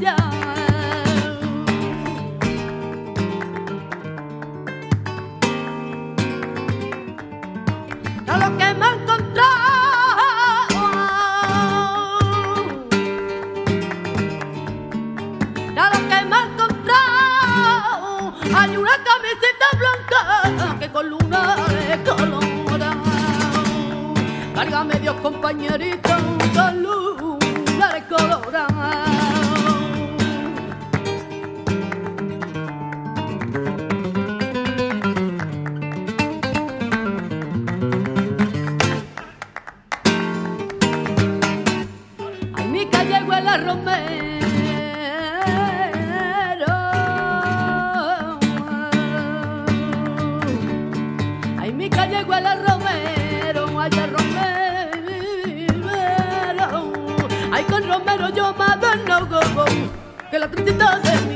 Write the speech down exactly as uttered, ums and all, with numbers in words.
ya. A lo que me he encontrado, a lo que me he encontrado, hay una camiseta blanca que con luna de colora. Cárgame Dios, compañerito, con luna de colora. Ay, mi calle huele a romero. Ay, mi calle huele a romero, ay, a romero. Ay, con romero yo me adorno, que la tristeza de mi